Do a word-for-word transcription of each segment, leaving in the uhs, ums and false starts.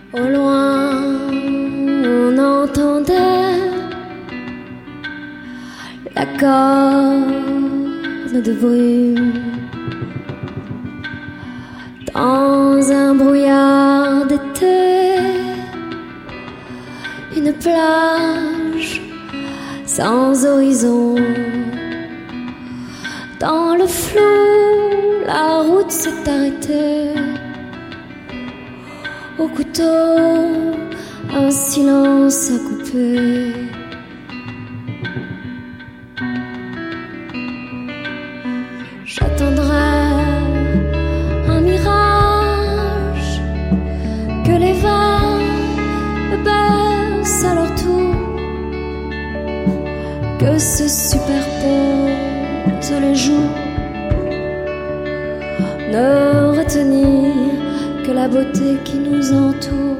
Au loin, on entendait la corne de brume dans un brouillard d'été, une plage sans horizon. Dans le flou, la route s'est arrêtée. Au couteau, un silence à couper. J'attendrai un mirage, que les vagues baissent à leur tour, que se superposent les jours, ne retenir que la beauté qui nous entoure.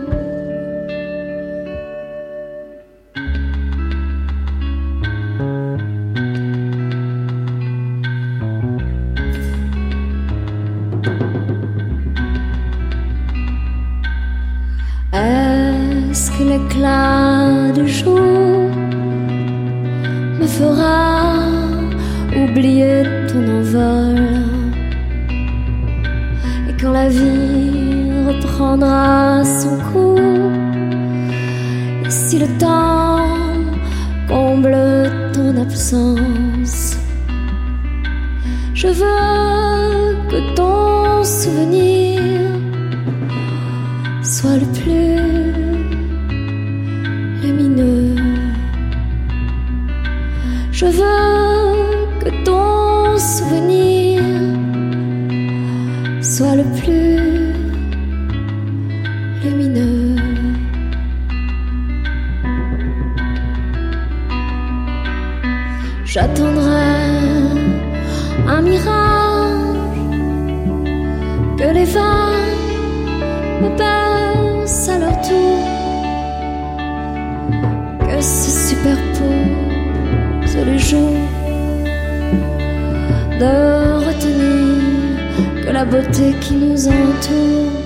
Est-ce que l'éclat du jour me fera oublier ton envol? Et quand la vie reprendra son cours, et si le temps comble ton absence, je veux que ton souvenir soit le plus lumineux. Je veux que ton souvenir soit le plus lumineux. J'attendrai un mirage, que les vagues me baissent à leur tour, que se superposent les jours, de retenir que la beauté qui nous entoure.